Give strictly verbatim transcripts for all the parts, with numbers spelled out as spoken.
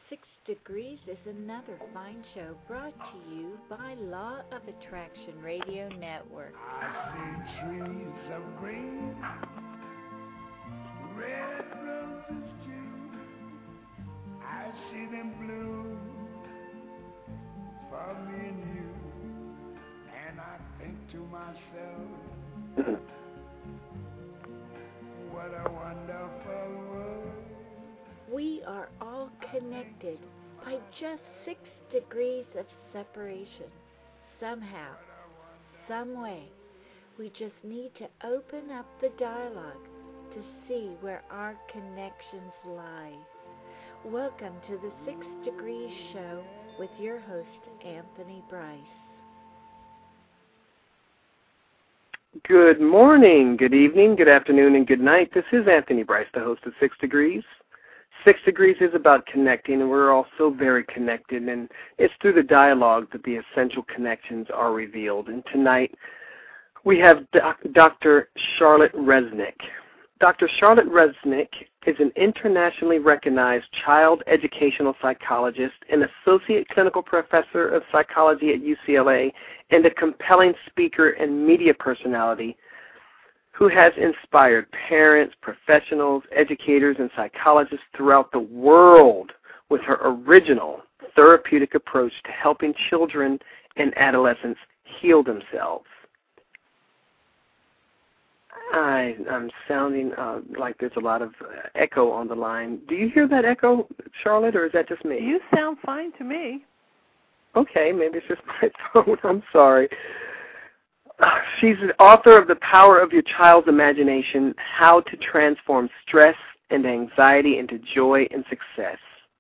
Six Degrees is another fine show brought to you by Law of Attraction Radio Network. I see trees of green, red roses too. I see them bloom for me and you. And I think to myself, what a wonderful world. We are all connected by just six degrees of separation. Somehow, some way, we just need to open up the dialogue to see where our connections lie. Welcome to the Six Degrees Show with your host, Anthony Bryce. Good morning, good evening, good afternoon, and good night. This is Anthony Bryce, the host of Six Degrees. Six Degrees is about connecting, and we're all so very connected, and it's through the dialogue that the essential connections are revealed. And tonight we have Doctor Charlotte Resnick. Doctor Charlotte Resnick is an internationally recognized child educational psychologist, an associate clinical professor of psychology at U C L A, and a compelling speaker and media personality who has inspired parents, professionals, educators, and psychologists throughout the world with her original therapeutic approach to helping children and adolescents heal themselves. I, I'm sounding uh, like there's a lot of uh, echo on the line. Do you hear that echo, Charlotte, or is that just me? You sound fine to me. Okay, maybe it's just my phone. I'm sorry. She's the author of The Power of Your Child's Imagination, How to Transform Stress and Anxiety into Joy and Success.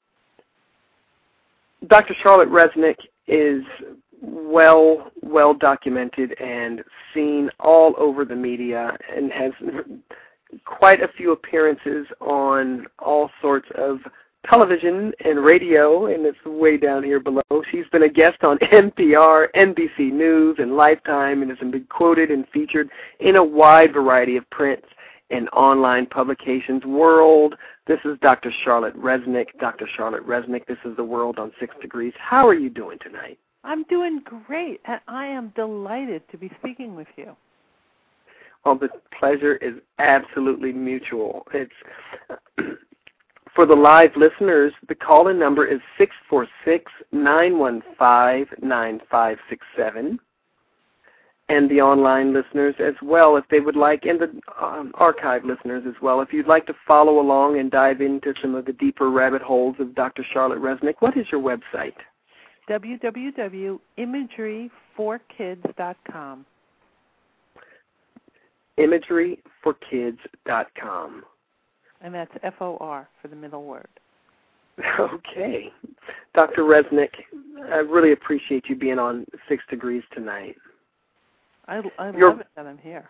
Doctor Charlotte Resnick is well, well documented and seen all over the media and has quite a few appearances on all sorts of television and radio, and it's way down here below. She's been a guest on N P R, N B C News, and Lifetime, and has been quoted and featured in a wide variety of print and online publications. World, this is Doctor Charlotte Resnick. Doctor Charlotte Resnick, this is The World on Six Degrees. How are you doing tonight? I'm doing great, and I am delighted to be speaking with you. Well, the pleasure is absolutely mutual. It's for the live listeners, the call-in number is six four six, nine one five, nine five six seven. And the online listeners as well, if they would like, and the um, archive listeners as well, if you'd like to follow along and dive into some of the deeper rabbit holes of Doctor Charlotte Resnick, what is your website? w w w dot imagery for kids dot com. imagery for kids dot com. And that's F O R for the middle word. Okay. Doctor Resnick, I really appreciate you being on Six Degrees tonight. I, I Your, love it that I'm here.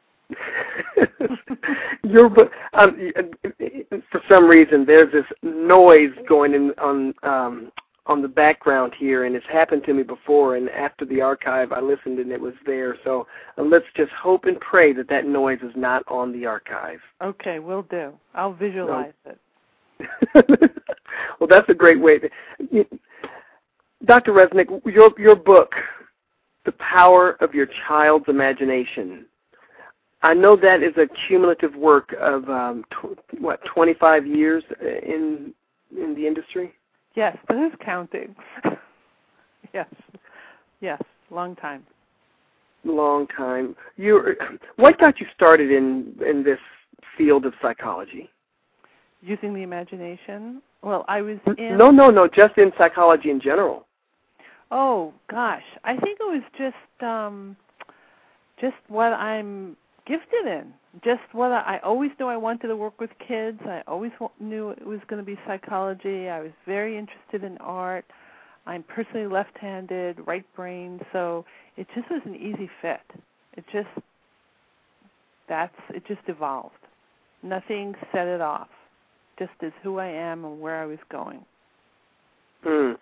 Your book, um, for some reason, there's this noise going in on um, on the background here, and it's happened to me before, and after the archive, I listened, and it was there. So uh, let's just hope and pray that that noise is not on the archive. Okay, will do. I'll visualize no. it. Well, that's a great way. To, Doctor Resnick, your, your book, The Power of Your Child's Imagination, I know that is a cumulative work of, um, tw- what, twenty-five years in in the industry? Yes, but who's counting? yes, yes, long time. Long time. You, what got you started in in this field of psychology? Using the imagination. Well, I was in. No, no, no. Just in psychology in general. Oh gosh, I think it was just um, just what I'm gifted in. Just what I, I always knew I wanted to work with kids. I always knew it was going to be psychology. I was very interested in art. I'm personally left-handed, right brain, so it just was an easy fit. It just that's it just evolved. Nothing set it off. Just as who I am and where I was going. Hmm.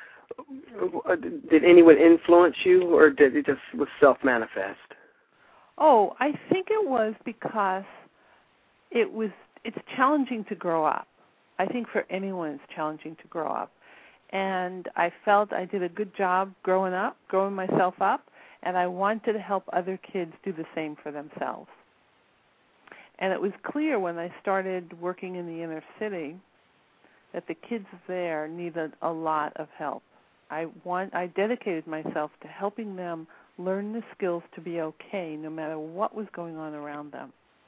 Did anyone influence you, or did it just was self-manifest? Oh, I think it was because it was. It's challenging to grow up. I I think for anyone it's challenging to grow up. And I felt I did a good job growing up, growing myself up, and I wanted to help other kids do the same for themselves. And it was clear when I started working in the inner city that the kids there needed a lot of help. I want, I dedicated myself to helping them learn the skills to be okay no matter what was going on around them.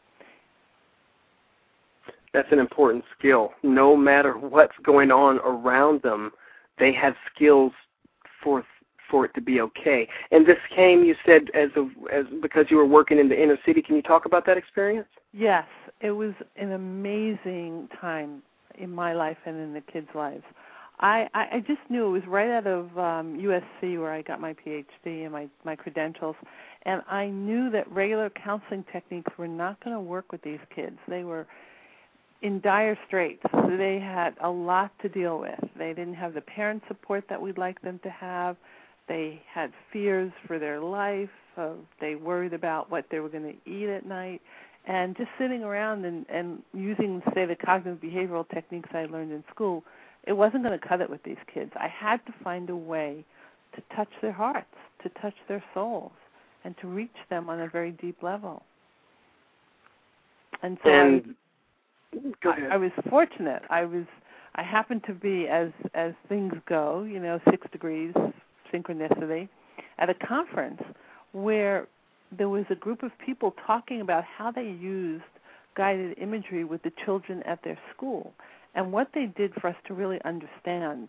That's an important skill. No matter what's going on around them, they have skills for for it to be okay. And this came, you said, as a, as because you were working in the inner city. Can you talk about that experience? Yes, it was an amazing time in my life and in the kids' lives. I, I, I just knew it was right out of um, U S C where I got my P H D and my, my credentials, and I knew that regular counseling techniques were not going to work with these kids. They were in dire straits. They had a lot to deal with. They didn't have the parent support that we'd like them to have. They had fears for their life. Uh, they worried about what they were going to eat at night. And just sitting around and, and using, say, the cognitive behavioral techniques I learned in school, it wasn't going to cut it with these kids. I had to find a way to touch their hearts, to touch their souls, and to reach them on a very deep level. And so and, I, I, I was fortunate. I was I happened to be, as as things go, you know, six degrees synchronicity, at a conference where there was a group of people talking about how they used guided imagery with the children at their school. And what they did for us to really understand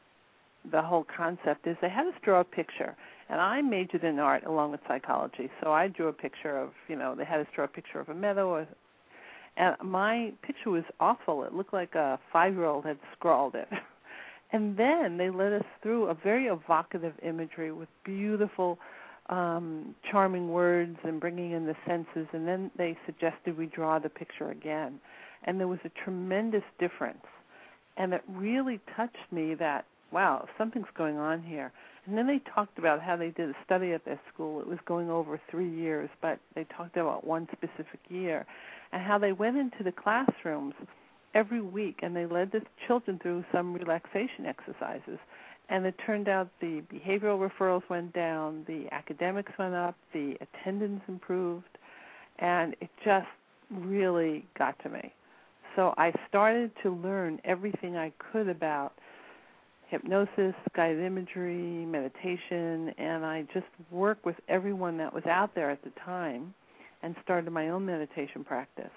the whole concept is they had us draw a picture. And I majored in art along with psychology, so I drew a picture of, you know, they had us draw a picture of a meadow. Or, and my picture was awful. It looked like a five-year-old had scrawled it. And then they led us through a very evocative imagery with beautiful, um, charming words and bringing in the senses. And then they suggested we draw the picture again. And there was a tremendous difference. And it really touched me that, wow, something's going on here. And then they talked about how they did a study at their school. It was going over three years, but they talked about one specific year, and how they went into the classrooms every week and they led the children through some relaxation exercises. And it turned out the behavioral referrals went down, the academics went up, the attendance improved, and it just really got to me. So I started to learn everything I could about hypnosis, guided imagery, meditation, and I just worked with everyone that was out there at the time and started my own meditation practice.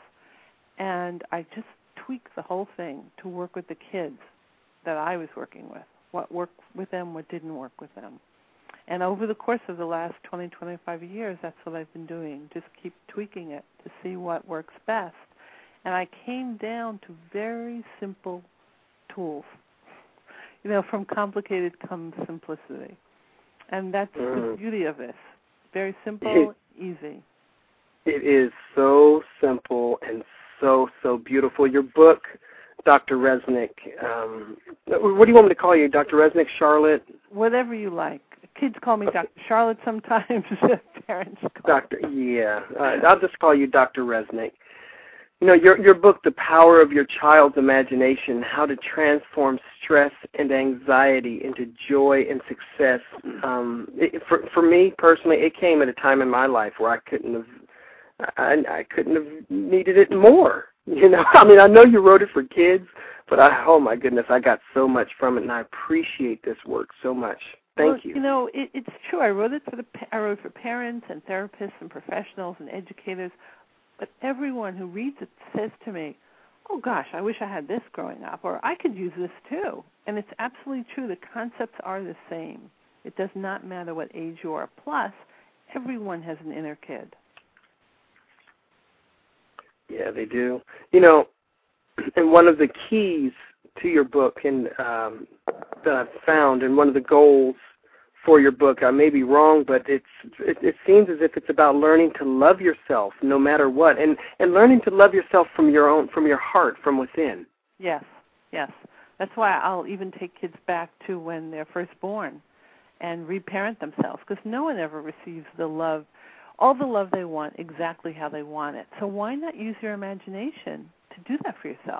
And I just tweaked the whole thing to work with the kids that I was working with, what worked with them, what didn't work with them. And over the course of the last twenty, twenty-five years, that's what I've been doing, just keep tweaking it to see what works best. And I came down to very simple tools. You know, from complicated comes simplicity. And that's mm. the beauty of this. Very simple, it, easy. It is so simple and so, so beautiful. Your book, Doctor Resnick, um, what do you want me to call you, Doctor Resnick, Charlotte? Whatever you like. Kids call me Doctor Charlotte sometimes. Parents call Doctor, yeah. Uh, I'll just call you Doctor Resnick. You know, your your book, The Power of Your Child's Imagination, How to Transform Stress and Anxiety into Joy and Success. Um, it, for for me personally, it came at a time in my life where I couldn't have, I, I couldn't have needed it more. You know, I mean, I know you wrote it for kids, but I, oh my goodness, I got so much from it, and I appreciate this work so much. Thank well, you. You know, it, it's true. I wrote it for the I wrote it for parents and therapists and professionals and educators. But everyone who reads it says to me, oh, gosh, I wish I had this growing up, or I could use this too. And it's absolutely true. The concepts are the same. It does not matter what age you are. Plus, everyone has an inner kid. Yeah, they do. You know, and one of the keys to your book and um, that I've found, and one of the goals for your book, I may be wrong, but it's it, it seems as if it's about learning to love yourself no matter what, and and learning to love yourself from your own, from your heart, from within. Yes, yes. That's why I'll even take kids back to when they're first born and reparent themselves, because no one ever receives the love, all the love they want exactly how they want it. So why not use your imagination to do that for yourself?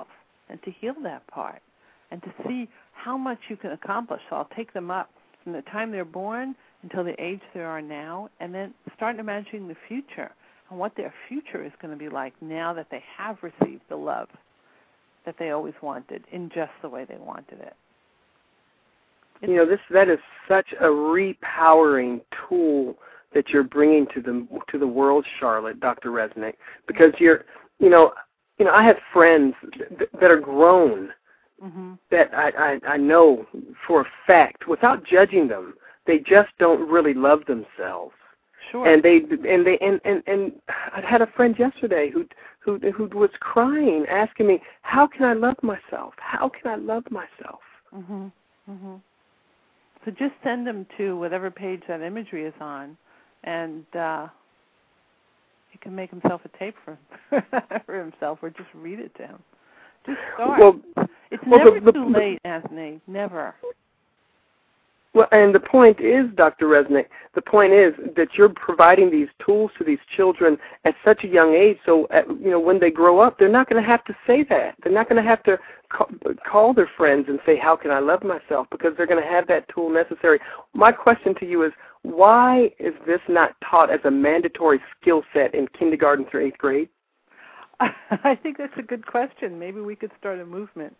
and to heal that part and to see how much you can accomplish. So I'll take them up from the time they're born until the age they are now, and then start imagining the future and what their future is going to be like now that they have received the love that they always wanted in just the way they wanted it. You know, this that is such a repowering tool that you're bringing to the to the world, Charlotte, Doctor Resnick, because you're, you know, you know, I have friends th- that are grown mm-hmm. that I, I I know for a fact, without judging them, they just don't really love themselves. Sure. And they and they and, and, and I had a friend yesterday who who who was crying, asking me, "How can I love myself? How can I love myself?" Mhm. Mhm. So just send them to whatever page that imagery is on, and uh, he can make himself a tape for for himself, or just read it to him. Just start. Well, it's well, never the, the, too late, Anthony. Never. Well, and the point is, Doctor Resnick, the point is that you're providing these tools to these children at such a young age, so, at, you know, when they grow up, they're not going to have to say that. They're not going to have to call, call their friends and say, how can I love myself, because they're going to have that tool necessary. My question to you is, why is this not taught as a mandatory skill set in kindergarten through eighth grade? I think that's a good question. Maybe we could start a movement.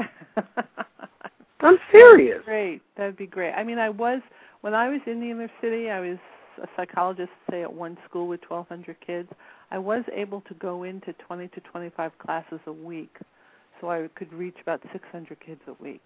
I'm serious. That'd be great. That'd be great. I mean, I was, when I was in the inner city, I was a psychologist, say, at one school with twelve hundred kids. I was able to go into twenty to twenty-five classes a week, so I could reach about six hundred kids a week.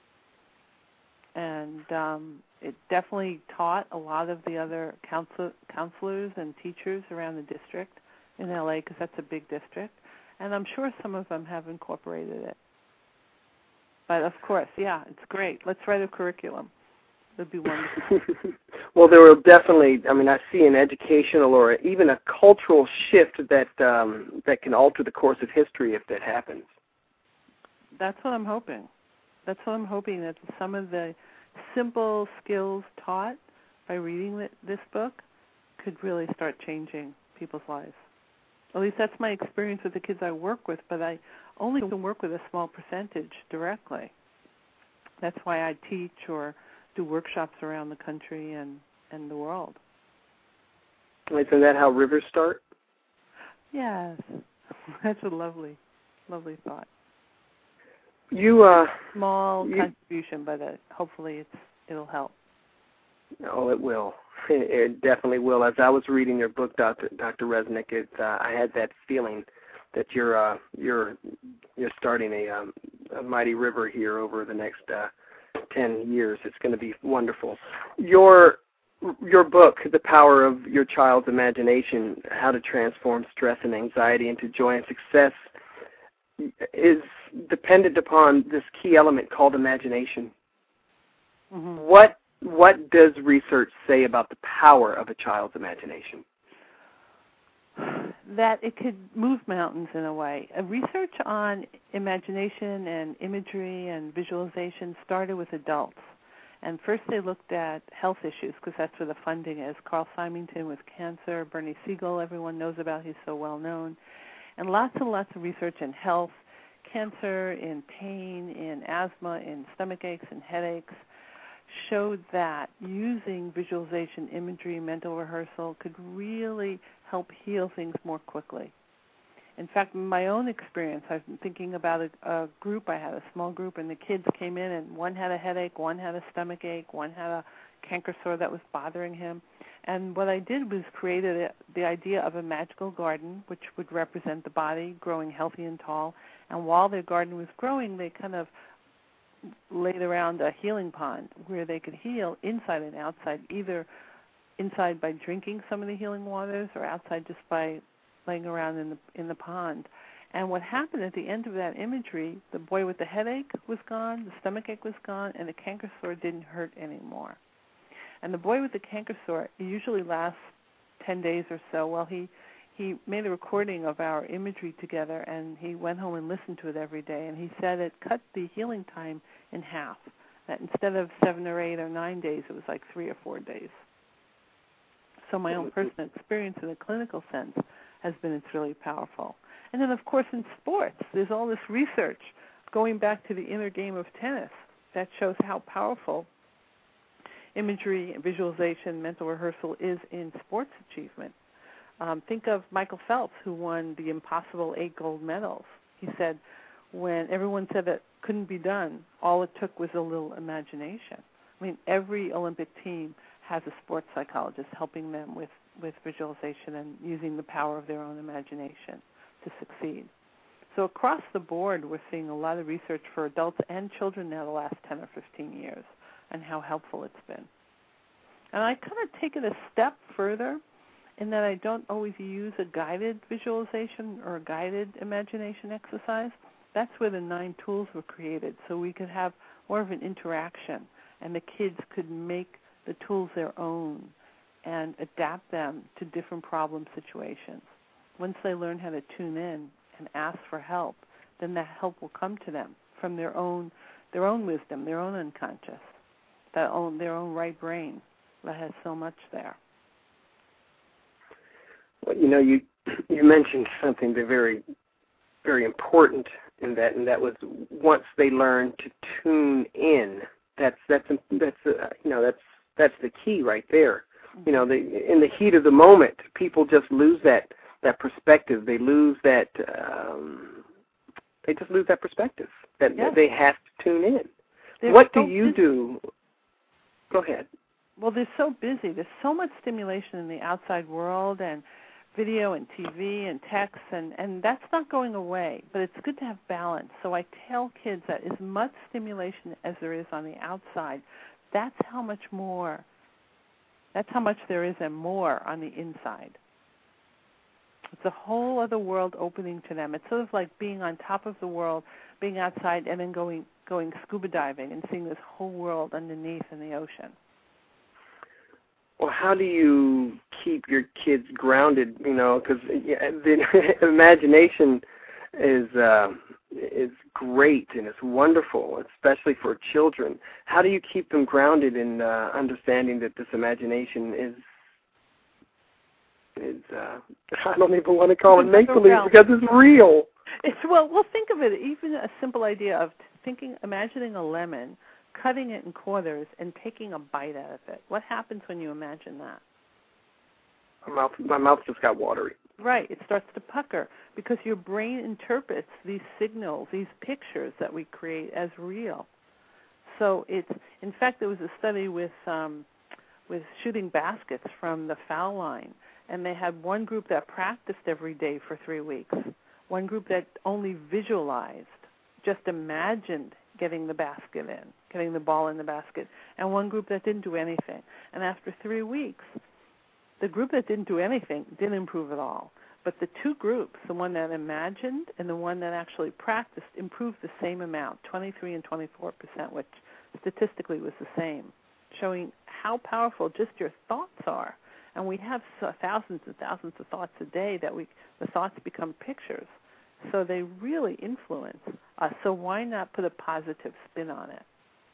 And um, it definitely taught a lot of the other counsel- counselors and teachers around the district in L A, because that's a big district. And I'm sure some of them have incorporated it. But, of course, yeah, it's great. Let's write a curriculum. It would be wonderful. Well, there will definitely, I mean, I see an educational or even a cultural shift that um, that can alter the course of history if that happens. That's what I'm hoping. That's what I'm hoping, that some of the simple skills taught by reading this book could really start changing people's lives. At least that's my experience with the kids I work with, but I only can work with a small percentage directly. That's why I teach or do workshops around the country and, and the world. Isn't that how rivers start? Yes. That's a lovely, lovely thought. You, uh, Small you, contribution, but uh, hopefully it's, it'll help. Oh, it will. It, it definitely will. As I was reading your book, Doctor Doctor Resnick, it, uh, I had that feeling that you're uh, you're you're starting a, um, a mighty river here over the next uh, ten years. It's going to be wonderful. Your your book, The Power of Your Child's Imagination: How to Transform Stress and Anxiety into Joy and Success, is dependent upon this key element called imagination. Mm-hmm. What What does research say about the power of a child's imagination? That it could move mountains in a way. A research on imagination and imagery and visualization started with adults. And first they looked at health issues, because that's where the funding is. Carl Symington with cancer, Bernie Siegel, everyone knows about, he's so well known. And lots and lots of research in health, cancer, in pain, in asthma, in stomach aches and headaches, showed that using visualization, imagery, mental rehearsal could really help heal things more quickly. In fact, in my own experience, I've been thinking about a, a group. I had a small group, and the kids came in, and one had a headache, one had a stomach ache, one had a canker sore that was bothering him. And what I did was created a, the idea of a magical garden, which would represent the body growing healthy and tall. And while their garden was growing, they kind of laid around a healing pond where they could heal inside and outside, either inside by drinking some of the healing waters or outside just by laying around in the in the pond. And what happened at the end of that imagery, the boy with the headache was gone, the stomach ache was gone, and the canker sore didn't hurt anymore. And the boy with the canker sore, it usually lasts ten days or so. Well, he He made a recording of our imagery together, and he went home and listened to it every day. And he said it cut the healing time in half, that instead of seven or eight or nine days, it was like three or four days. So my own personal experience in a clinical sense has been it's really powerful. And then, of course, in sports, there's all this research going back to the inner game of tennis, that shows how powerful imagery, visualization, mental rehearsal is in sports achievement. Um, think of Michael Phelps, who won the impossible eight gold medals. He said, when everyone said that couldn't be done, all it took was a little imagination. I mean, every Olympic team has a sports psychologist helping them with, with visualization and using the power of their own imagination to succeed. So across the board, we're seeing a lot of research for adults and children now the last ten or fifteen years and how helpful it's been. And I kind of take it a step further in that I don't always use a guided visualization or a guided imagination exercise. That's where the nine tools were created, so we could have more of an interaction, and the kids could make the tools their own and adapt them to different problem situations. Once they learn how to tune in and ask for help, then that help will come to them from their own their own wisdom, their own unconscious, their own, their own right brain that has so much there. Well, you know, you you mentioned something that very, very important in that, and that was once they learn to tune in. That's that's that's uh, you know that's that's the key right there. You know, they, in the heat of the moment, people just lose that that perspective. They lose that. Um, they just lose that perspective that Yes. they have to tune in. They're What so do you busy. do? Go ahead. Well, they're so busy. There's so much stimulation in the outside world and video and T V and text, and, and that's not going away, but it's good to have balance. So I tell kids that as much stimulation as there is on the outside, that's how much more, that's how much there is and more on the inside. It's a whole other world opening to them. It's sort of like being on top of the world, being outside, and then going going scuba diving and seeing this whole world underneath in the ocean. Well, how do you keep your kids grounded? You know, because yeah, the imagination is uh, is great and it's wonderful, especially for children. How do you keep them grounded in uh, understanding that this imagination is is uh, I don't even want to call it make believe because it's real. It's well, well, think of it. Even a simple idea of thinking, imagining a lemon, cutting it in quarters, and taking a bite out of it. What happens when you imagine that? My mouth, my mouth just got watery. Right. It starts to pucker because your brain interprets these signals, these pictures that we create as real. So it's, in fact, there was a study with um, with shooting baskets from the foul line, and they had one group that practiced every day for three weeks, one group that only visualized, just imagined getting the basket in, getting the ball in the basket, and one group that didn't do anything. And after three weeks, the group that didn't do anything didn't improve at all. But the two groups, the one that imagined and the one that actually practiced, improved the same amount, twenty-three and twenty-four percent, which statistically was the same, showing how powerful just your thoughts are. And we have thousands and thousands of thoughts a day that we the thoughts become pictures. So they really influence us. So why not put a positive spin on it?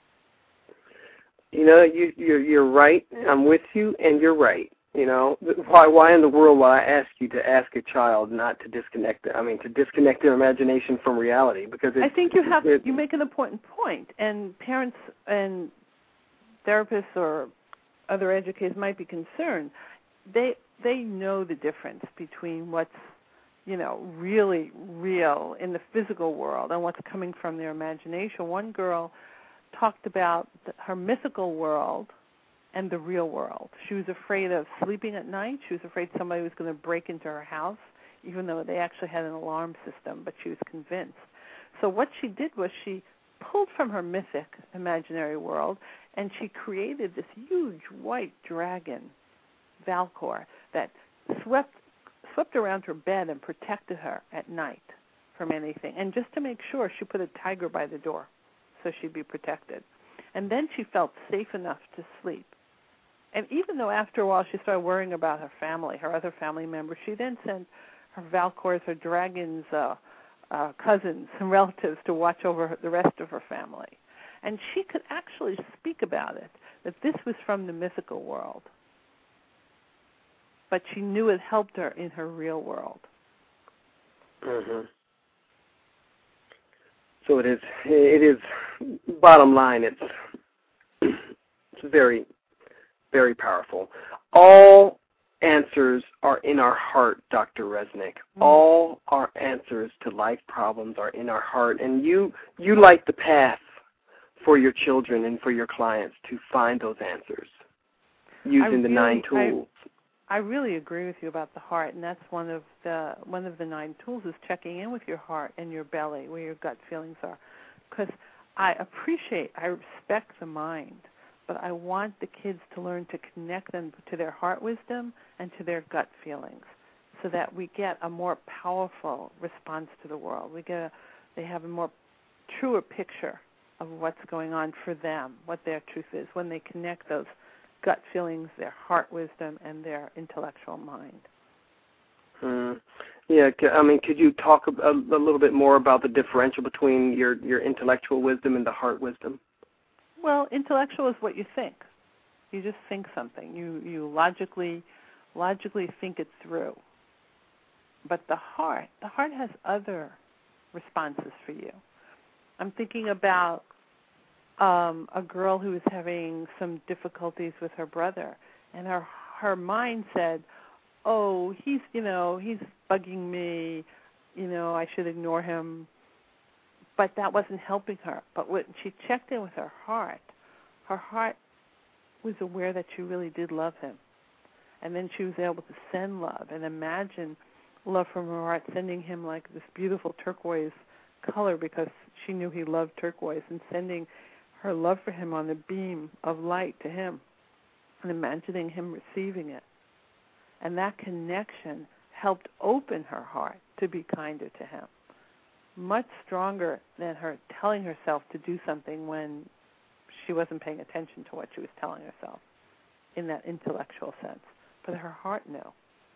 You know, you, you're, you're right. I'm with you, and you're right. You know, why why in the world will I ask you to ask a child not to disconnect, I mean, to disconnect their imagination from reality? Because it's, I think you have, it, you make an important point, and parents and therapists or other educators might be concerned. They they know the difference between what's, you know, really real in the physical world and what's coming from their imagination. One girl talked about her mythical world and the real world. She was afraid of sleeping at night. She was afraid somebody was going to break into her house, even though they actually had an alarm system, but she was convinced. So what she did was she pulled from her mythic imaginary world, and she created this huge white dragon, Valcor, that swept swept around her bed and protected her at night from anything. And just to make sure, she put a tiger by the door so she'd be protected. And then she felt safe enough to sleep. And even though after a while she started worrying about her family, her other family members, she then sent her Valcors, her dragons, uh, uh, cousins and relatives to watch over her, the rest of her family. And she could actually speak about it, that this was from the mythical world. But she knew it helped her in her real world. Mm-hmm. So it is, it is, bottom line, it's, it's very, very powerful. All answers are in our heart, Doctor Resnick. Mm-hmm. All our answers to life problems are in our heart. And you, you light the path for your children and for your clients to find those answers using really, the nine tools. I, I really agree with you about the heart, and that's one of the one of the nine tools is checking in with your heart and your belly, where your gut feelings are. Because I appreciate, I respect the mind, but I want the kids to learn to connect them to their heart wisdom and to their gut feelings, so that we get a more powerful response to the world. We get a, they have a more truer picture of what's going on for them, what their truth is, when they connect those gut feelings, their heart wisdom, and their intellectual mind. Hmm. Yeah, I mean, could you talk a, a little bit more about the differential between your, your intellectual wisdom and the heart wisdom? Well, intellectual is what you think. You just think something. You you logically logically think it through. But the heart, the heart has other responses for you. I'm thinking about um, a girl who was having some difficulties with her brother, and her her mind said, "Oh, he's you know he's bugging me, you know I should ignore him." But that wasn't helping her. But when she checked in with her heart, her heart was aware that she really did love him, and then she was able to send love and imagine love from her heart, sending him like this beautiful turquoise color because she knew he loved turquoise, and sending her love for him on a beam of light to him and imagining him receiving it. And that connection helped open her heart to be kinder to him, much stronger than her telling herself to do something when she wasn't paying attention to what she was telling herself in that intellectual sense. But her heart knew.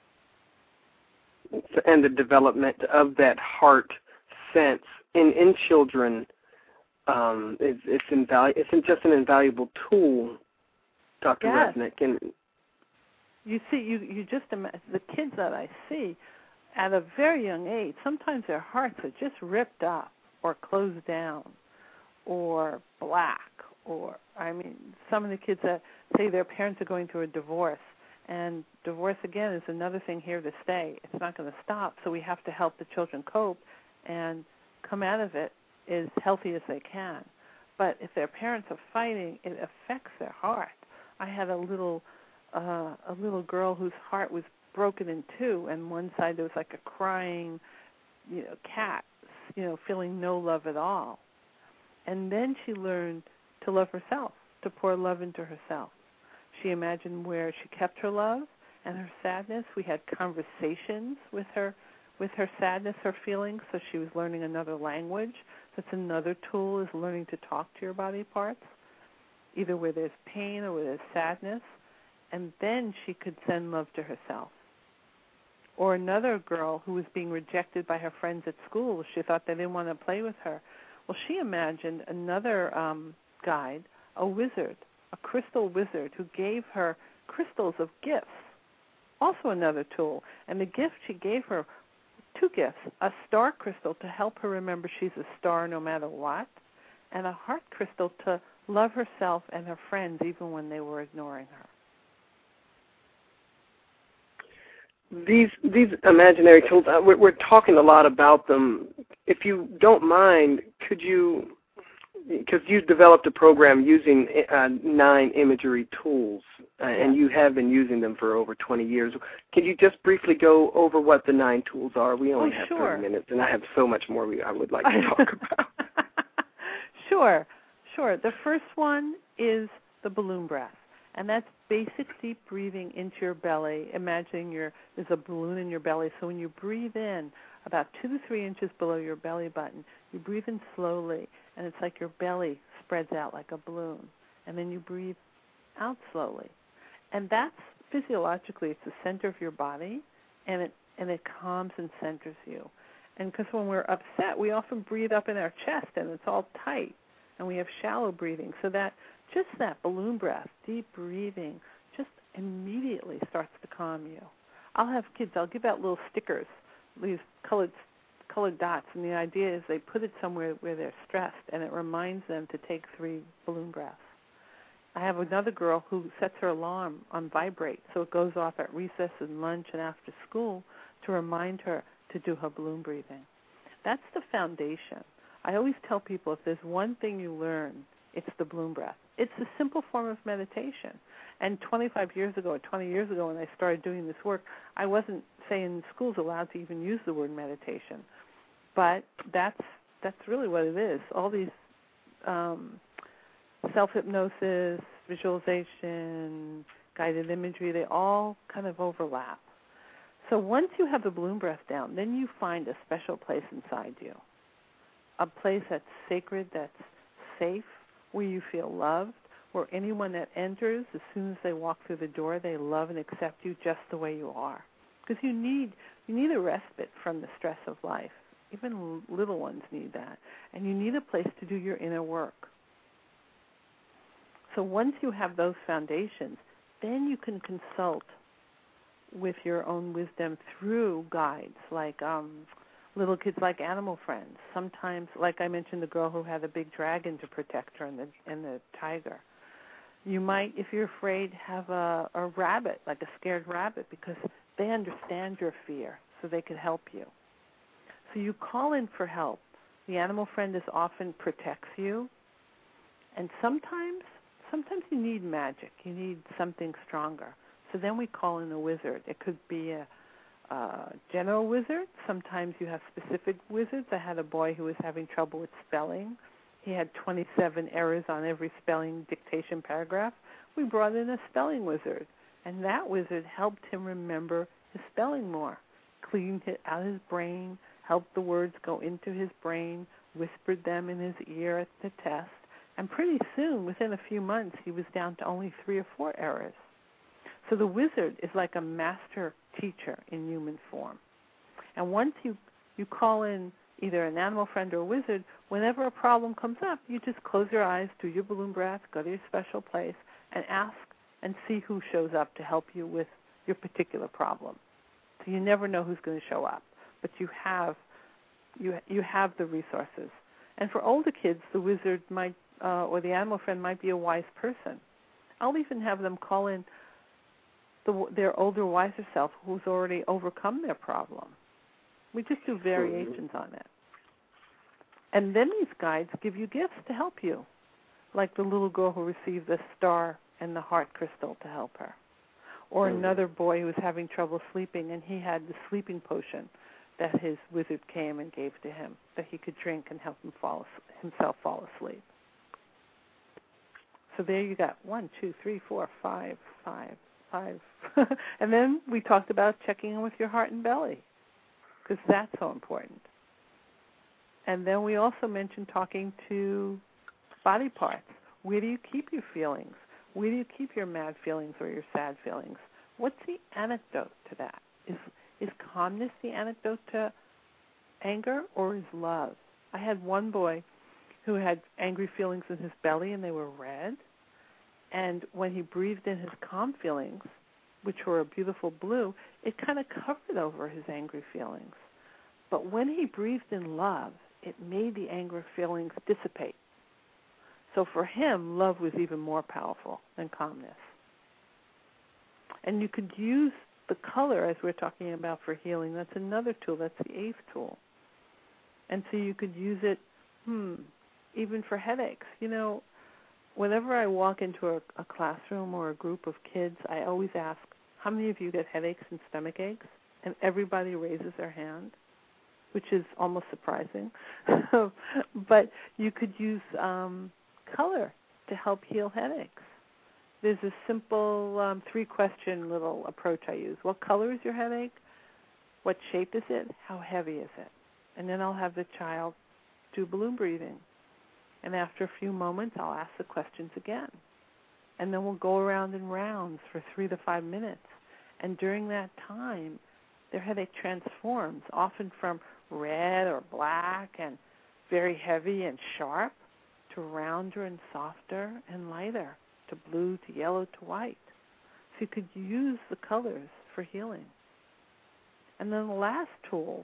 And the development of that heart sense in, in children, um, is, it's, invalu- it's just an invaluable tool, Doctor Yes. Resnick. And you see, you, you just imagine the kids that I see at a very young age, sometimes their hearts are just ripped up or closed down or black, or, I mean, some of the kids that say their parents are going through a divorce, and divorce, again, is another thing here to stay. It's not going to stop, so we have to help the children cope and come out of it as healthy as they can. But if their parents are fighting, it affects their heart. I had a little uh, a little girl whose heart was broken in two, and one side there was like a crying, you know, cat, you know, feeling no love at all. And then she learned to love herself, to pour love into herself. She imagined where she kept her love and her sadness. We had conversations with her, with her sadness, her feelings, so she was learning another language. That's another tool, is learning to talk to your body parts, either where there's pain or where there's sadness, and then she could send love to herself. Or another girl who was being rejected by her friends at school. She thought they didn't want to play with her. Well, she imagined another um, guide, a wizard, a crystal wizard who gave her crystals of gifts, also another tool. And the gift she gave her, two gifts, a star crystal to help her remember she's a star no matter what, and a heart crystal to love herself and her friends even when they were ignoring her. These these imaginary tools, uh, we're, we're talking a lot about them. If you don't mind, could you, because you've developed a program using uh, nine imagery tools, uh, Yeah. and you have been using them for over twenty years. Can you just briefly go over what the nine tools are? We only Oh, have sure. thirty minutes, and I have so much more we, I would like to talk about. Sure, sure. The first one is the balloon breath, and that's basic deep breathing into your belly, imagining your, there's a balloon in your belly. So when you breathe in about two to three inches below your belly button, you breathe in slowly, and it's like your belly spreads out like a balloon. And then you breathe out slowly. And that's physiologically, it's the center of your body, and it and it calms and centers you. And because when we're upset, we often breathe up in our chest, and it's all tight, and we have shallow breathing. So that just that balloon breath, deep breathing, just immediately starts to calm you. I'll have kids, I'll give out little stickers, these colored colored dots, and the idea is they put it somewhere where they're stressed, and it reminds them to take three balloon breaths. I have another girl who sets her alarm on vibrate, so it goes off at recess and lunch and after school to remind her to do her balloon breathing. That's the foundation. I always tell people if there's one thing you learn, it's the balloon breath. It's a simple form of meditation. And twenty-five years ago or twenty years ago when I started doing this work, I wasn't saying schools allowed to even use the word meditation. But that's that's really what it is. All these um, self-hypnosis, visualization, guided imagery, they all kind of overlap. So once you have the balloon breath down, then you find a special place inside you, a place that's sacred, that's safe, where you feel loved, where anyone that enters, as soon as they walk through the door, they love and accept you just the way you are. Because you need you need a respite from the stress of life. Even little ones need that. And you need a place to do your inner work. So once you have those foundations, then you can consult with your own wisdom through guides like um, little kids like animal friends. Sometimes, like I mentioned, the girl who had a big dragon to protect her and the, and the tiger. You might, if you're afraid, have a, a rabbit, like a scared rabbit, because they understand your fear, so they can help you. So you call in for help. The animal friend is often protects you, and sometimes, sometimes you need magic. You need something stronger. So then we call in a wizard. It could be a, a general wizard. Sometimes you have specific wizards. I had a boy who was having trouble with spelling. He had twenty-seven errors on every spelling dictation paragraph. We brought in a spelling wizard, and that wizard helped him remember his spelling more, cleaned out his brain, helped the words go into his brain, whispered them in his ear at the test, and pretty soon, within a few months, he was down to only three or four errors. So the wizard is like a master teacher in human form. And once you, you call in either an animal friend or a wizard, whenever a problem comes up, you just close your eyes, do your balloon breath, go to your special place, and ask and see who shows up to help you with your particular problem. So you never know who's going to show up, but you have you you have the resources. And for older kids, the wizard might uh, or the animal friend might be a wise person. I'll even have them call in the, their older, wiser self who's already overcome their problem. We just do variations on it. And then these guides give you gifts to help you, like the little girl who received the star and the heart crystal to help her. Or another boy who was having trouble sleeping, and he had the sleeping potion that his wizard came and gave to him that he could drink and help him fall, himself fall asleep. So there you got one, two, three, four, five, five, five. And then we talked about checking in with your heart and belly, because that's so important. And then we also mentioned talking to body parts. Where do you keep your feelings? Where do you keep your mad feelings or your sad feelings? What's the antidote to that? Is is calmness the antidote to anger, or is love? I had one boy who had angry feelings in his belly, and they were red. And when he breathed in his calm feelings, which were a beautiful blue, it kind of covered over his angry feelings. But when he breathed in love, it made the anger feelings dissipate. So for him, love was even more powerful than calmness. And you could use the color, as we're talking about, for healing. That's another tool. That's the eighth tool. And so you could use it, hmm, even for headaches. You know, whenever I walk into a, a classroom or a group of kids, I always ask, how many of you get headaches and stomach aches? And everybody raises their hand, which is almost surprising. But you could use um, color to help heal headaches. There's a simple um, three-question little approach I use. What color is your headache? What shape is it? How heavy is it? And then I'll have the child do balloon breathing. And after a few moments, I'll ask the questions again. And then we'll go around in rounds for three to five minutes. And during that time, their headache transforms, often from red or black and very heavy and sharp to rounder and softer and lighter, to blue, to yellow, to white. So you could use the colors for healing. And then the last tool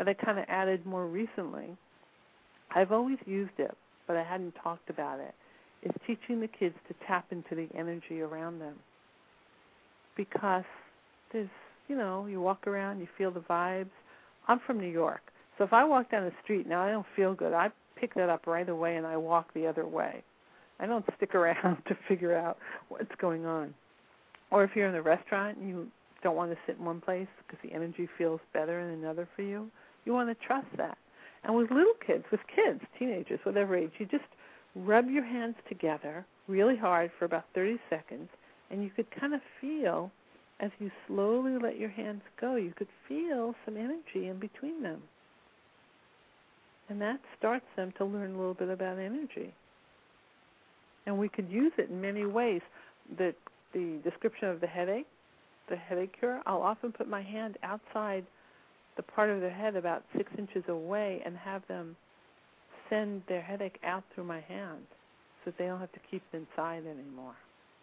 that I kind of added more recently. I've always used it, but I hadn't talked about it, is teaching the kids to tap into the energy around them. Because there's, you know, you walk around, you feel the vibes. I'm from New York, so if I walk down the street now, I don't feel good. I pick that up right away and I walk the other way. I don't stick around to figure out what's going on. Or if you're in a restaurant and you don't want to sit in one place because the energy feels better in another for you, you want to trust that. And with little kids, with kids, teenagers, whatever age, you just rub your hands together really hard for about thirty seconds, and you could kind of feel, as you slowly let your hands go, you could feel some energy in between them. And that starts them to learn a little bit about energy. And we could use it in many ways. The the description of the headache, the headache cure, I'll often put my hand outside the part of their head about six inches away and have them send their headache out through my hand so that they don't have to keep it inside anymore.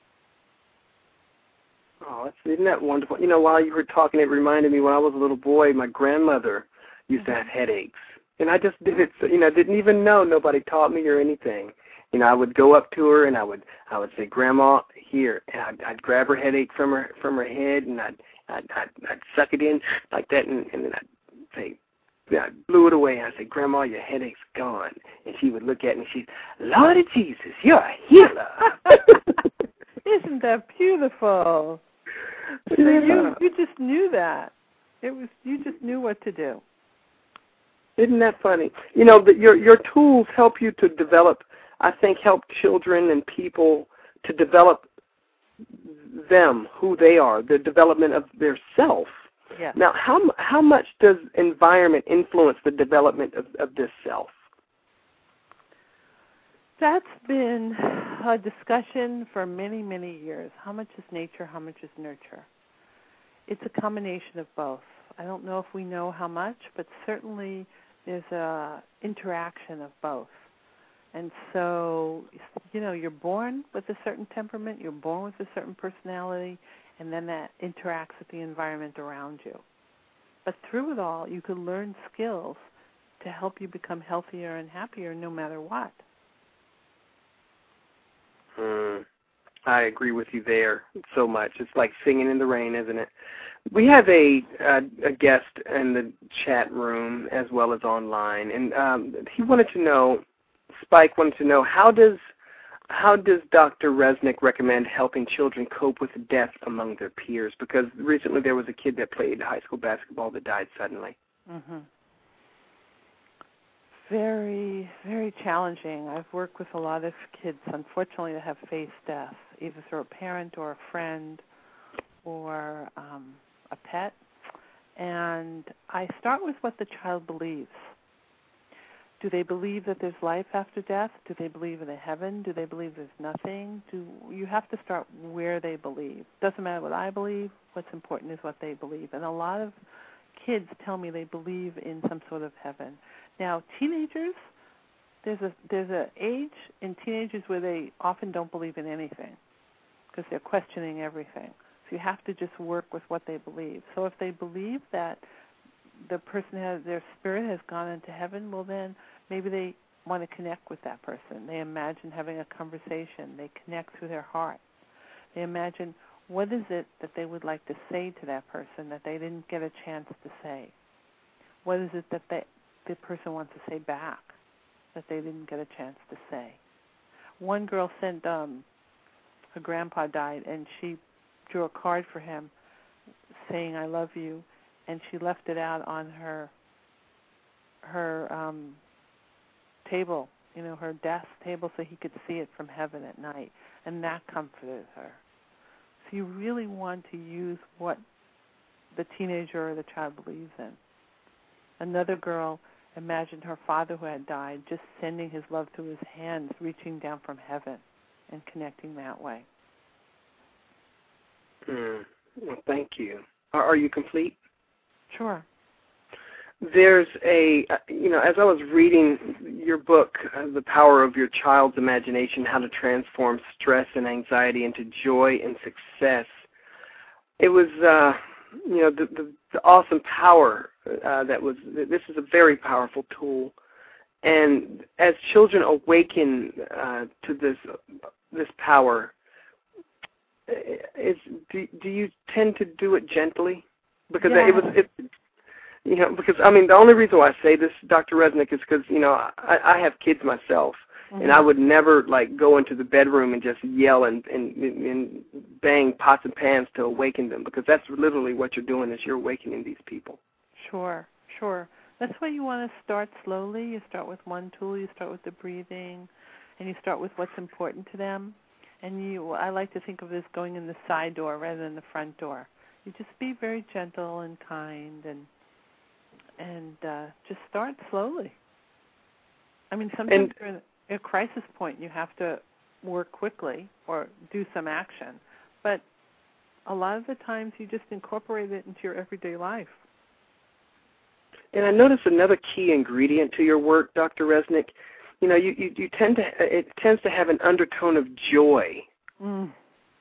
Oh, that's, isn't that wonderful? You know, while you were talking, it reminded me when I was a little boy, my grandmother used mm-hmm. to have headaches. And I just did it, you know, didn't even know. Nobody taught me or anything. You know, I would go up to her and I would, I would say, "Grandma, here," and I'd, I'd grab her headache from her, from her head, and I'd, I'd, I'd, I'd suck it in like that, and, and then I'd say, yeah, I blew it away. I said, "Grandma, your headache's gone." And she would look at me and she'd, "Lordy Jesus, you're a healer." Isn't that beautiful? So Yeah. you, you just knew that. It was you just knew what to do. Isn't that funny? You know, the, your your tools help you to develop, I think, help children and people to develop them, who they are, the development of their self. Yes. Now, how how much does environment influence the development of, of this self? That's been a discussion for many, many years. How much is nature, how much is nurture? It's a combination of both. I don't know if we know how much, but certainly there's a interaction of both. And so, you know, you're born with a certain temperament, you're born with a certain personality, and then that interacts with the environment around you. But through it all, you can learn skills to help you become healthier and happier no matter what. Mm, I agree with you there so much. It's like singing in the rain, isn't it? We have a a, a guest in the chat room as well as online, and um, he wanted to know, Spike wanted to know, how does how does Doctor Resnick recommend helping children cope with death among their peers? Because recently there was a kid that played high school basketball that died suddenly. Mm-hmm. Very, very challenging. I've worked with a lot of kids, unfortunately, that have faced death, either through a parent or a friend or um, a pet. And I start with what the child believes. Do they believe that there's life after death? Do they believe in a heaven? Do they believe there's nothing? Do you have to start where they believe. Doesn't matter what I believe. What's important is what they believe. And a lot of kids tell me they believe in some sort of heaven. Now, teenagers, there's a there's a age in teenagers where they often don't believe in anything because they're questioning everything. So you have to just work with what they believe. So if they believe that the person has, their spirit has gone into heaven, well then maybe they want to connect with that person. They imagine having a conversation. They connect through their heart. They imagine what is it that they would like to say to that person that they didn't get a chance to say. What is it that they, the person wants to say back that they didn't get a chance to say. One girl sent, um, her grandpa died, and she drew a card for him saying, "I love you," and she left it out on her her um, table, you know, her desk table, so he could see it from heaven at night, and that comforted her. So you really want to use what the teenager or the child believes in. Another girl imagined her father who had died just sending his love through his hands, reaching down from heaven and connecting that way. Mm. Well, thank you. Are, are you complete? Sure. There's a, you know, as I was reading your book, uh, The Power of Your Child's Imagination, How to Transform Stress and Anxiety into Joy and Success, it was, uh, you know, the, the, the awesome power uh, that was, this is a very powerful tool. And as children awaken uh, to this this power, is do, do you tend to do it gently? Because yes. it was, it, you know, because I mean, the only reason why I say this, Doctor Resnick, is because you know I, I have kids myself, mm-hmm. and I would never like go into the bedroom and just yell and, and and bang pots and pans to awaken them, because that's literally what you're doing, is you're awakening these people. Sure, sure. That's why you want to start slowly. You start with one tool. You start with the breathing, and you start with what's important to them. And you, I like to think of this going in the side door rather than the front door. You just be very gentle and kind, and and uh, just start slowly. I mean, sometimes you're in a crisis point. You have to work quickly or do some action. But a lot of the times you just incorporate it into your everyday life. And I notice another key ingredient to your work, Doctor Resnick. You know, you, you, you tend to it tends to have an undertone of joy. Mm.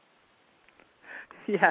Yes.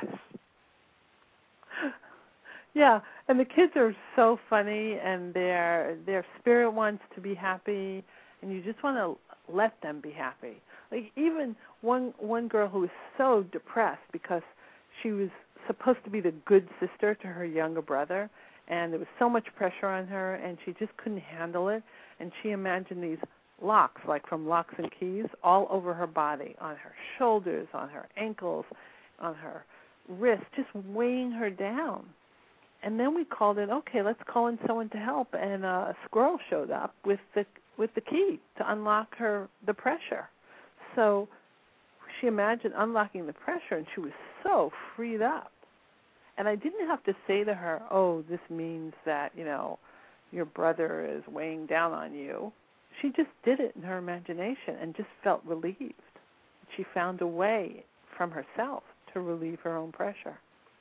Yeah, and the kids are so funny, and their their spirit wants to be happy, and you just want to let them be happy. Like even one one girl who was so depressed because she was supposed to be the good sister to her younger brother, and there was so much pressure on her, and she just couldn't handle it, and she imagined these locks, like from Locks and Keys, all over her body, on her shoulders, on her ankles, on her wrists, just weighing her down. And then we called in, okay, let's call in someone to help, and uh, a squirrel showed up with the with the key to unlock her the pressure. So she imagined unlocking the pressure, and she was so freed up. And I didn't have to say to her, oh, this means that, you know, your brother is weighing down on you. She just did it in her imagination and just felt relieved. She found a way from herself to relieve her own pressure.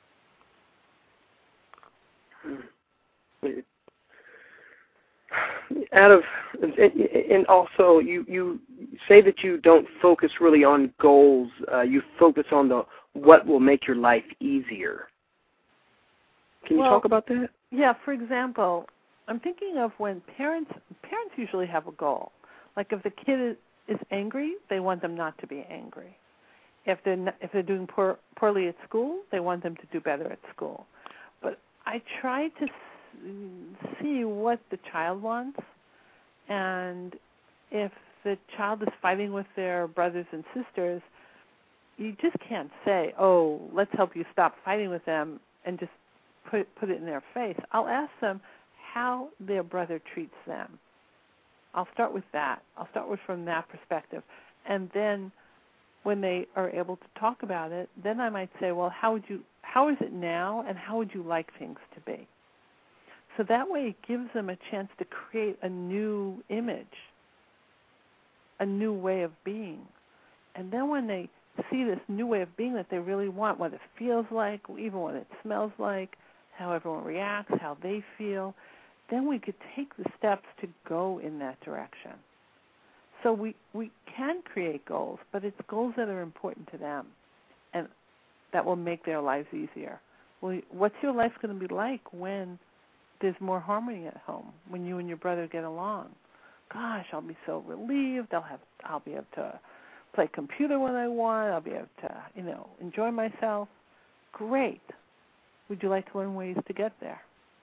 Out of, and also you, you say that you don't focus really on goals. Uh, you focus on the what will make your life easier. Can you well, talk about that? Yeah, for example, I'm thinking of when parents parents usually have a goal. Like if the kid is, is angry, they want them not to be angry. If they're not, if they're doing poor, poorly at school, they want them to do better at school. But I try to see what the child wants, and if the child is fighting with their brothers and sisters, you just can't say, oh, let's help you stop fighting with them, and just put put it in their face. I'll ask them how their brother treats them. I'll start with that. I'll start with from that perspective. And then when they are able to talk about it, then I might say, well, how would you, how is it now, and how would you like things to be? So that way it gives them a chance to create a new image, a new way of being. And then when they see this new way of being that they really want, what it feels like, even what it smells like, how everyone reacts, how they feel, then we could take the steps to go in that direction. So we, we can create goals, but it's goals that are important to them and that will make their lives easier. Well, what's your life going to be like when there's more harmony at home, when you and your brother get along? Gosh, I'll be so relieved. I'll have I'll be able to play computer when I want. I'll be able to, you know, enjoy myself. Great. Would you like to learn ways to get there?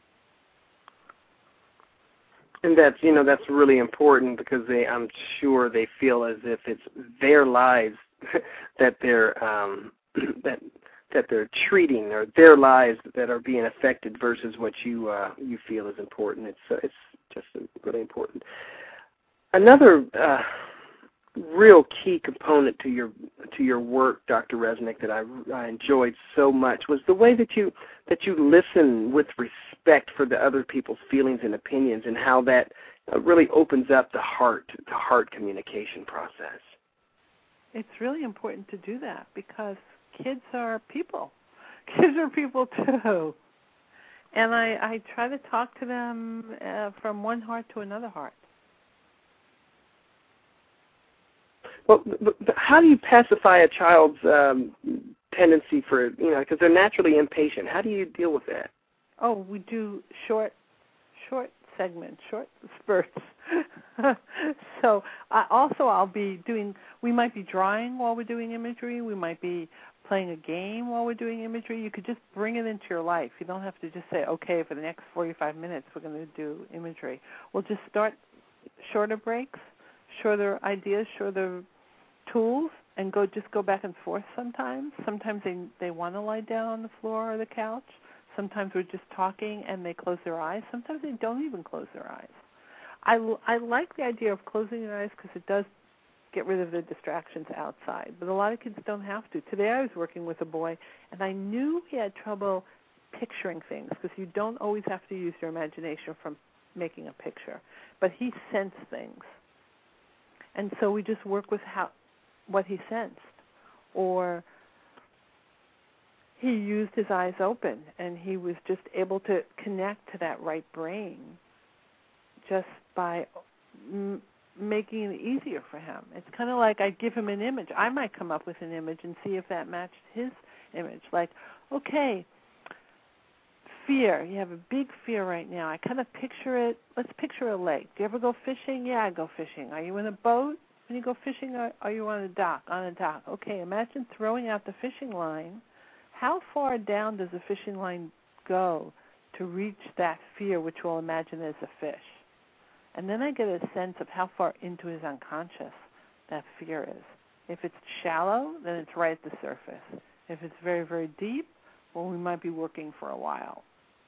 And that's, you know, that's really important, because they, I'm sure they feel as if it's their lives that they're um, that that they're treating, or their lives that are being affected versus what you uh, you feel is important. It's uh, it's just really important. Another uh, real key component to your to your work, Doctor Resnick, that I, I enjoyed so much was the way that you that you listen with respect for the other people's feelings and opinions, and how that uh, really opens up the heart the heart communication process. It's really important to do that, because kids are people. Kids are people too, and I, I try to talk to them uh, from one heart to another heart. Well, but how do you pacify a child's um, tendency for, you know, because they're naturally impatient. How do you deal with that? Oh, we do short, short segments, short spurts. So I, also I'll be doing, we might be drawing while we're doing imagery. We might be playing a game while we're doing imagery. You could just bring it into your life. You don't have to just say, okay, for the next forty-five minutes we're going to do imagery. We'll just start shorter breaks, shorter ideas, shorter tools, and go just go back and forth sometimes. Sometimes they, they want to lie down on the floor or the couch. Sometimes we're just talking and they close their eyes. Sometimes they don't even close their eyes. I, I like the idea of closing your eyes because it does get rid of the distractions outside. But a lot of kids don't have to. Today I was working with a boy, and I knew he had trouble picturing things because you don't always have to use your imagination from making a picture. But he sensed things. And so we just work with how what he sensed. Or he used his eyes open, and he was just able to connect to that right brain just by m- making it easier for him. It's kind of like I give him an image. I might come up with an image and see if that matched his image. Like, okay, fear. You have a big fear right now. I kind of picture it. Let's picture a lake. Do you ever go fishing? Yeah, I go fishing. Are you in a boat when you go fishing, or are you on a dock? On a dock. Okay, imagine throwing out the fishing line. How far down does the fishing line go to reach that fear, which we'll imagine as a fish? And then I get a sense of how far into his unconscious that fear is. If it's shallow, then it's right at the surface. If it's very, very deep, well, we might be working for a while.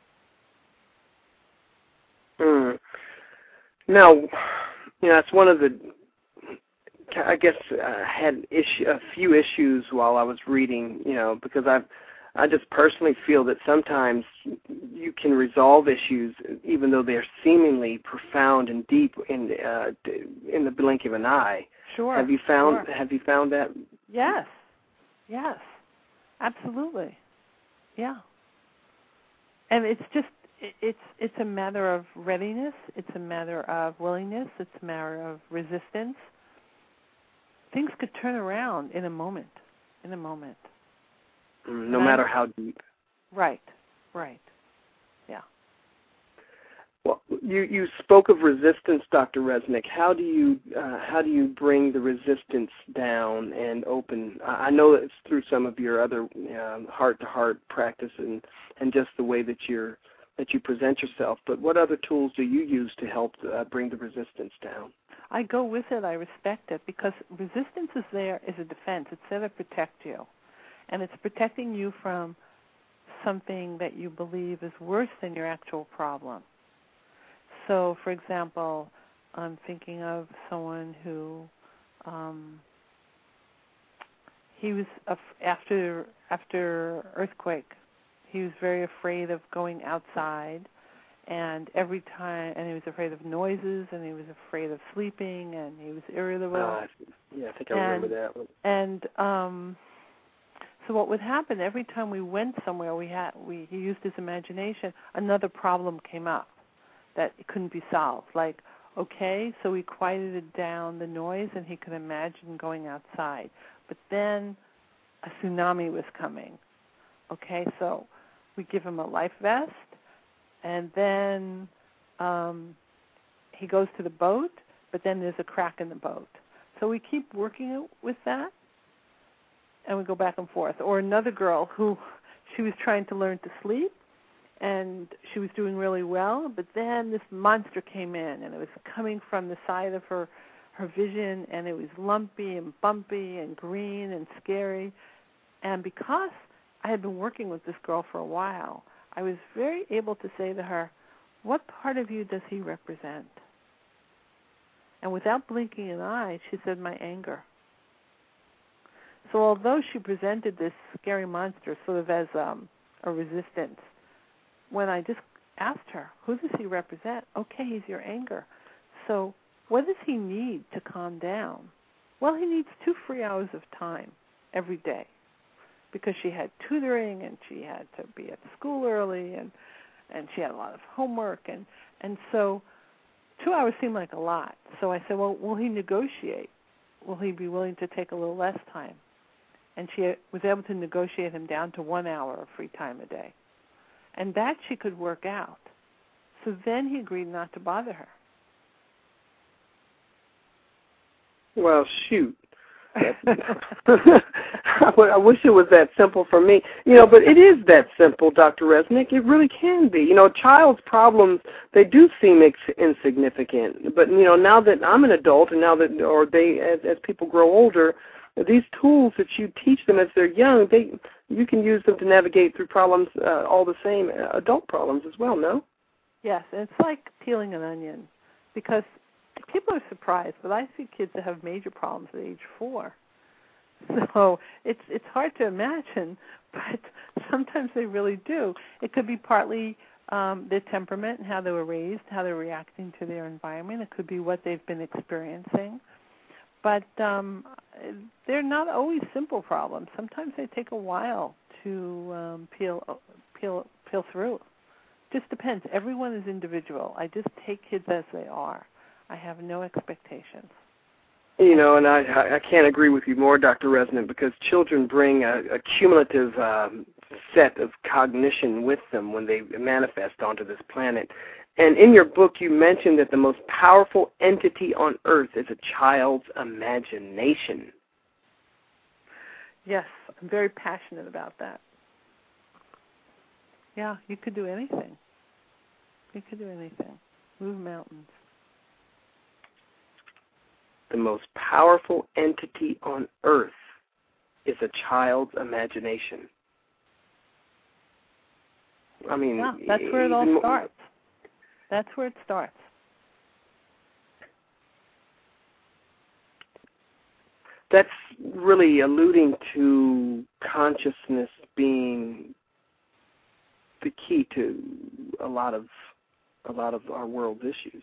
Mm. Now, you know, that's one of the, I guess I had issue, a few issues while I was reading, you know, because I've, I just personally feel that sometimes you can resolve issues even though they're seemingly profound and deep in uh, in the blink of an eye. Sure. Have you found sure. Have you found that? Yes. Yes. Absolutely. Yeah. And it's just it's it's a matter of readiness. It's a matter of willingness. It's a matter of resistance. Things could turn around in a moment. In a moment. No matter how deep. Right, right, yeah. Well, you, you spoke of resistance, Doctor Resnick. How do you uh, how do you bring the resistance down and open? I know that it's through some of your other um, heart-to-heart practice and, and just the way that you're that you present yourself. But what other tools do you use to help uh, bring the resistance down? I go with it. I respect it because resistance is there as a defense. It's there to protect you. And it's protecting you from something that you believe is worse than your actual problem. So, for example, I'm thinking of someone who um, he was after after earthquake. He was very afraid of going outside, and every time, and he was afraid of noises, and he was afraid of sleeping, and he was irritable. Uh, yeah, I think I and, remember that one. And um, So what would happen every time we went somewhere, we had we he used his imagination. Another problem came up that it couldn't be solved. Like, okay, so we quieted down the noise, and he could imagine going outside. But then a tsunami was coming. Okay, so we give him a life vest, and then um, he goes to the boat. But then there's a crack in the boat. So we keep working with that. And we go back and forth. Or another girl who, she was trying to learn to sleep, and she was doing really well, but then this monster came in, and it was coming from the side of her, her vision, and it was lumpy and bumpy and green and scary. And because I had been working with this girl for a while, I was very able to say to her, what part of you does he represent? And without blinking an eye, she said, my anger. So although she presented this scary monster sort of as um, a resistance, when I just asked her, who does he represent? Okay, he's your anger. So what does he need to calm down? Well, he needs two free hours of time every day because she had tutoring and she had to be at school early and, and she had a lot of homework. And, and so two hours seemed like a lot. So I said, well, will he negotiate? Will he be willing to take a little less time? and she was able to negotiate him down to one hour of free time a day. And that she could work out. So then he agreed not to bother her. Well, shoot. I wish it was that simple for me. You know, but it is that simple, Doctor Resnick. It really can be. You know, a child's problems, they do seem ex- insignificant. But, you know, now that I'm an adult and now that, or they, as, as people grow older, these tools that you teach them as they're young, they you can use them to navigate through problems, uh, all the same, uh, adult problems as well, no? Yes, it's like peeling an onion, because people are surprised, but I see kids that have major problems at age four. So it's it's hard to imagine, but sometimes they really do. It could be partly um, their temperament and how they were raised, how they're reacting to their environment. It could be what they've been experiencing. But um, they're not always simple problems. Sometimes they take a while to um, peel peel peel through. Just depends. Everyone is individual. I just take kids as they are. I have no expectations. You know, and I I can't agree with you more, Doctor Resnick, because children bring a, a cumulative um, set of cognition with them when they manifest onto this planet. And in your book, you mentioned that the most powerful entity on earth is a child's imagination. Yes, I'm very passionate about that. Yeah, you could do anything. You could do anything. Move mountains. The most powerful entity on earth is a child's imagination. I mean, yeah, that's where it all starts. That's where it starts. That's really alluding to consciousness being the key to a lot of a lot of our world's issues.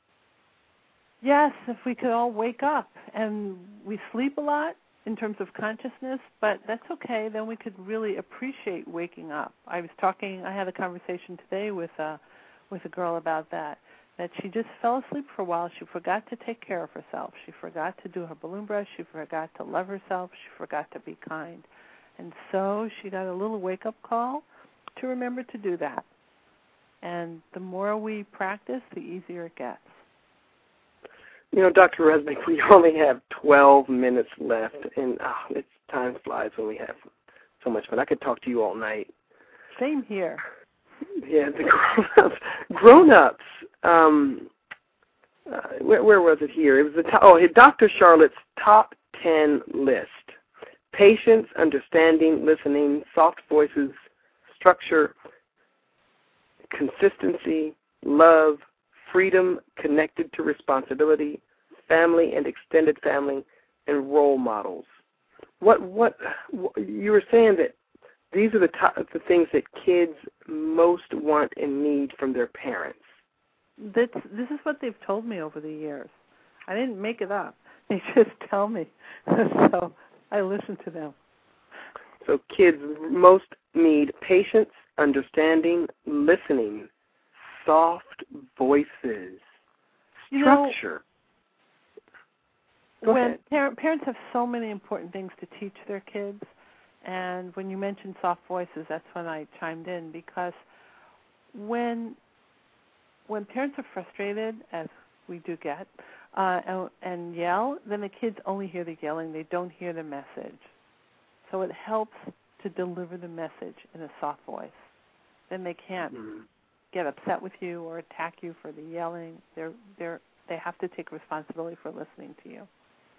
Yes, if we could all wake up, and we sleep a lot in terms of consciousness, but that's okay. Then we could really appreciate waking up. I was talking. I had a conversation today with a with a girl about that. That she just fell asleep for a while. She forgot to take care of herself. She forgot to do her balloon brush. She forgot to love herself. She forgot to be kind. And so she got a little wake-up call to remember to do that. And the more we practice, the easier it gets. You know, Doctor Resnick, we only have twelve minutes left, and oh, it's time flies when we have so much fun. I could talk to you all night. Same here. Yeah, the grown-ups. Grown-ups. Um, uh, where, where was it here? It was the top, oh, Doctor Charlotte's top ten list: patience, understanding, listening, soft voices, structure, consistency, love, freedom connected to responsibility, family and extended family, and role models. What what, what you were saying that these are the top, the things that kids most want and need from their parents. That's, this is what they've told me over the years. I didn't make it up. They just tell me. So I listen to them. So kids most need patience, understanding, listening, soft voices, structure. You know, when par- parents have so many important things to teach their kids, and when you mentioned soft voices, that's when I chimed in, because when when parents are frustrated, as we do get, uh, and, and yell, then the kids only hear the yelling. They don't hear the message. So it helps to deliver the message in a soft voice. Then they can't mm-hmm. get upset with you or attack you for the yelling. They're they're they have to take responsibility for listening to you.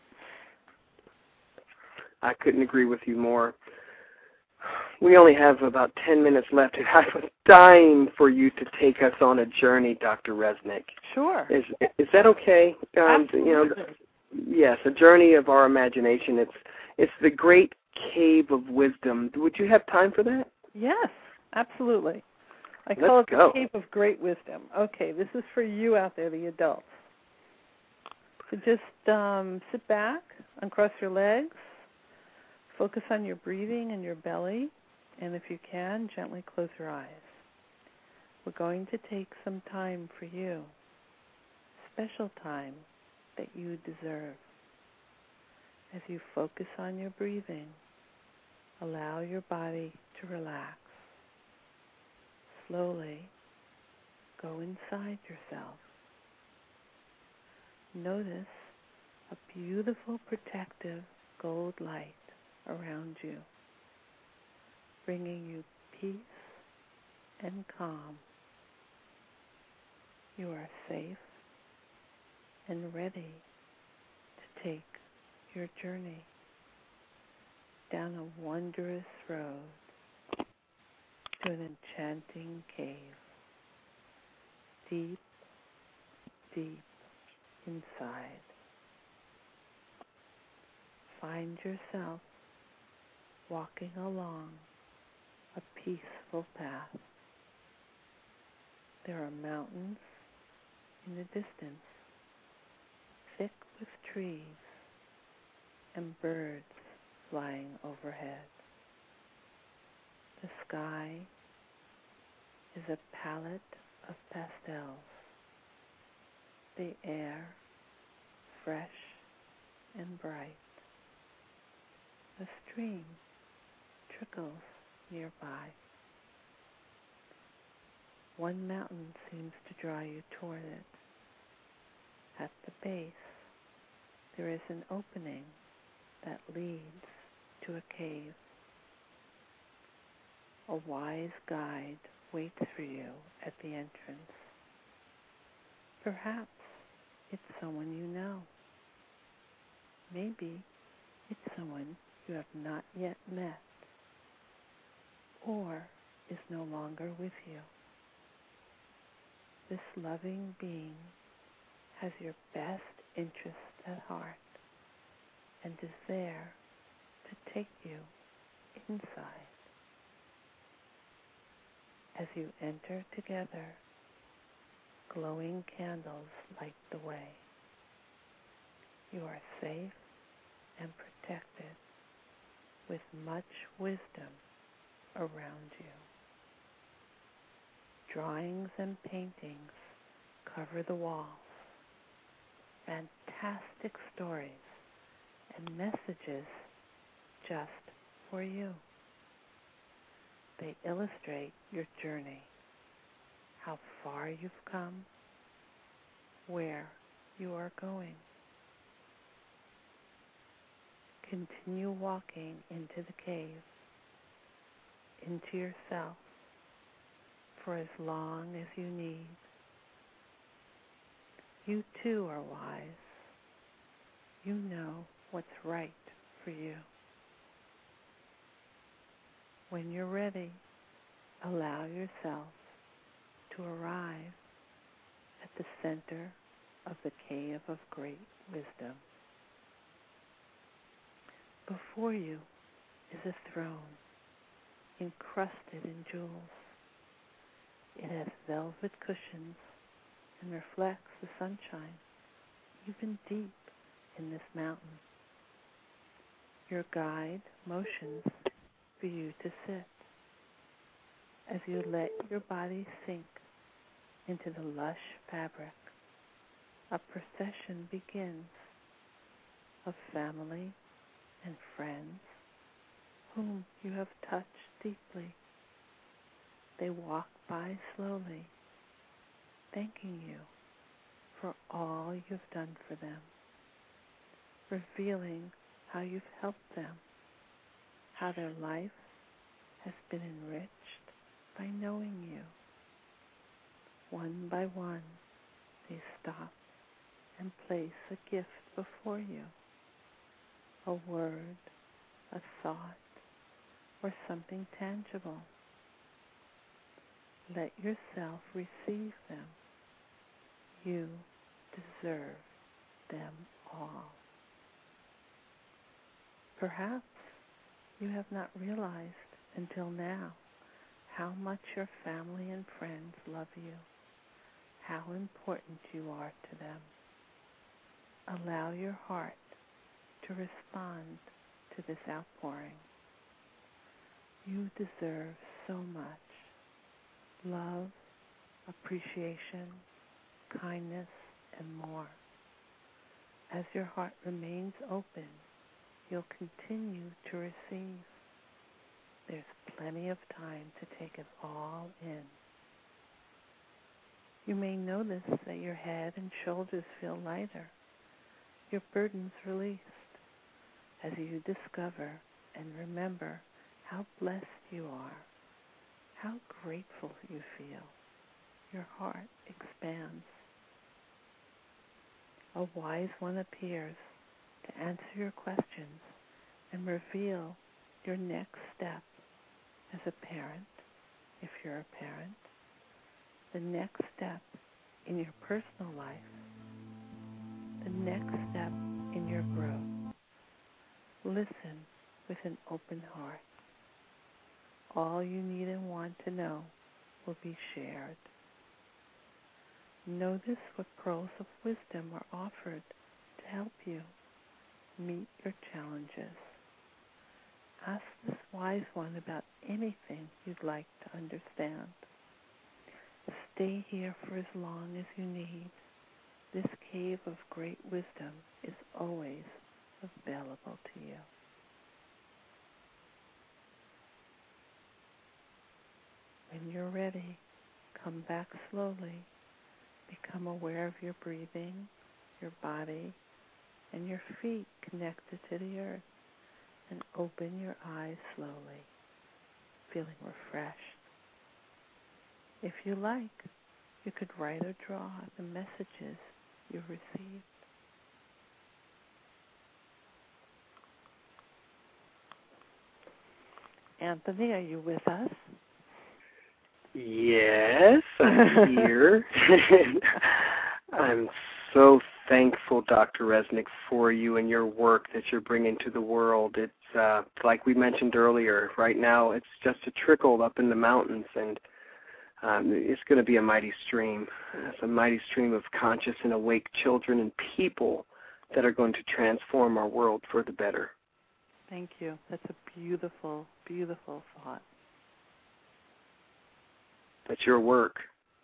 I couldn't agree with you more. We only have about ten minutes left, and I was dying for you to take us on a journey, Doctor Resnick. Sure. Is is that okay? Um, Absolutely. You know, yes, a journey of our imagination. It's it's the great cave of wisdom. Would you have time for that? Yes, absolutely. I Let's call it go. the cave of great wisdom. Okay, this is for you out there, the adults. So just um, sit back, uncross your legs, focus on your breathing and your belly, and if you can, gently close your eyes. We're going to take some time for you, special time that you deserve. As you focus on your breathing, allow your body to relax. Slowly go inside yourself. Notice a beautiful protective gold light around you, bringing you peace and calm. You are safe and ready to take your journey down a wondrous road to an enchanting cave, deep, deep inside. Find yourself walking along a peaceful path. There are mountains in the distance, thick with trees, and birds flying overhead. The sky is a palette of pastels. The air fresh and bright. A stream trickles nearby. One mountain seems to draw you toward it. At the base, there is an opening that leads to a cave. A wise guide waits for you at the entrance. Perhaps it's someone you know. Maybe it's someone you have not yet met or is no longer with you. This loving being has your best interests at heart and is there to take you inside. As you enter together, glowing candles light the way. You are safe and protected with much wisdom around you. Drawings and paintings cover the walls. Fantastic stories and messages just for you. They illustrate your journey, how far you've come, where you are going. Continue walking into the cave, into yourself, for as long as you need. You too are wise. You know what's right for you. When you're ready, allow yourself to arrive at the center of the cave of great wisdom. Before you is a throne encrusted in jewels. It has velvet cushions and reflects the sunshine, even deep in this mountain. Your guide motions for you to sit. As you let your body sink into the lush fabric, a procession begins of family and friends whom you have touched deeply. They walk by slowly, thanking you for all you've done for them, revealing how you've helped them, how their life has been enriched by knowing you. One by one, they stop and place a gift before you, a word, a thought, or something tangible. Let yourself receive them. You deserve them all. Perhaps you have not realized until now how much your family and friends love you, how important you are to them. Allow your heart to respond to this outpouring. You deserve so much love, appreciation, kindness, and more. As your heart remains open, you'll continue to receive. plenty of time to take it all in. You may notice that your head and shoulders feel lighter, your burdens released, as you discover and remember how blessed you are, how grateful you feel. Your heart expands. A wise one appears to answer your questions and reveal your next step as a parent, if you're a parent, the next step in your personal life, the next step in your growth. Listen with an open heart. All you need and want to know will be shared. Notice what pearls of wisdom are offered to help you meet your challenges. Ask this wise one about anything you'd like to understand. Stay here for as long as you need. This cave of great wisdom is always available to you. When you're ready, come back slowly. Become aware of your breathing, your body, and your feet connected to the earth. And open your eyes slowly, feeling refreshed. If you like, you could write or draw the messages you received. Anthony, are you with us? Yes, I'm here. I'm so thankful, Doctor Resnick, for you and your work that you're bringing to the world. It's uh, like we mentioned earlier, right now it's just a trickle up in the mountains, and um, it's going to be a mighty stream. It's a mighty stream of conscious and awake children and people that are going to transform our world for the better. Thank you. That's a beautiful, beautiful thought. That's your work.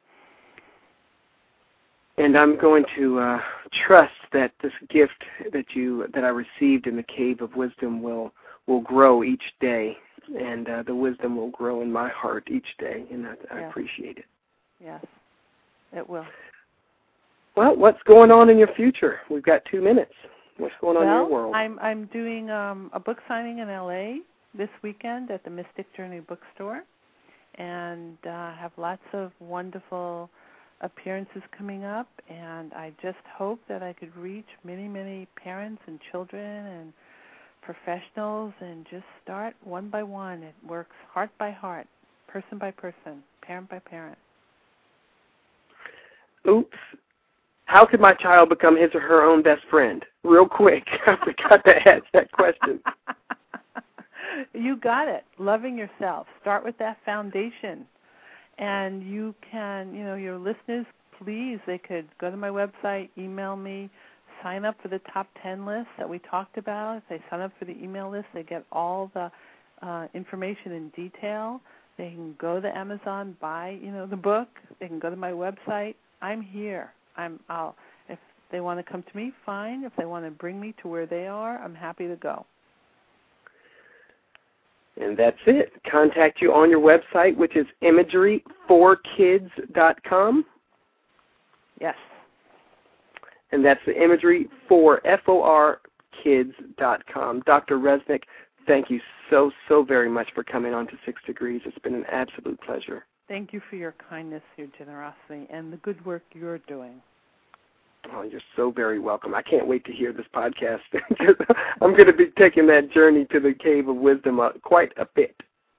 And I'm going to uh, trust that this gift that you that I received in the Cave of Wisdom will will grow each day, and uh, the wisdom will grow in my heart each day, and I, I yes. appreciate it. Yes, it will. Well, what's going on in your future? We've got two minutes. What's going on well, in your world? I'm I'm doing um, a book signing in L A this weekend at the Mystic Journey Bookstore, and uh, have lots of wonderful appearances coming up, and I just hope that I could reach many, many parents and children and professionals and just start one by one. It works heart by heart, person by person, parent by parent. Oops. How could my child become his or her own best friend? Real quick, I forgot to ask that question. You got it. Loving yourself. Start with that foundation. And you can, you know, your listeners, please, they could go to my website, email me, sign up for the top ten list that we talked about. If they sign up for the email list, they get all the uh, information in detail. They can go to Amazon, buy, you know, the book. They can go to my website. I'm here. I'm. I'll. If they want to come to me, fine. If they want to bring me to where they are, I'm happy to go. And that's it. Contact you on your website, which is imagery for kids dot com. Yes. And that's the imagery for F O R kids dot com. Doctor Resnick, thank you so, so very much for coming on to Six Degrees. It's been an absolute pleasure. Thank you for your kindness, your generosity, and the good work you're doing. Oh, you're so very welcome. I can't wait to hear this podcast. I'm going to be taking that journey to the Cave of Wisdom uh, quite a bit.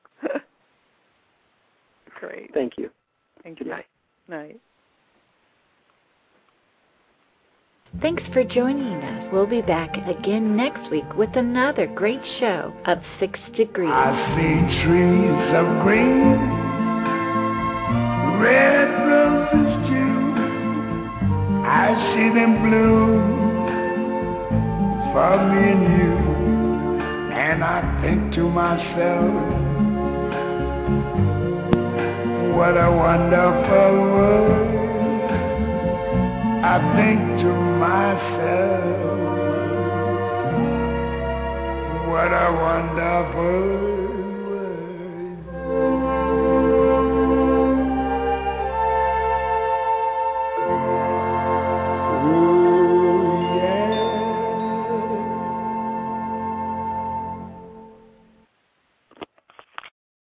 Great. Thank you. Thank Good you. night. Night. Thanks for joining us. We'll be back again next week with another great show of Six Degrees. I see trees of green, red roses too. I see them bloom for me and you, and I think to myself, what a wonderful world. I think to myself, what a wonderful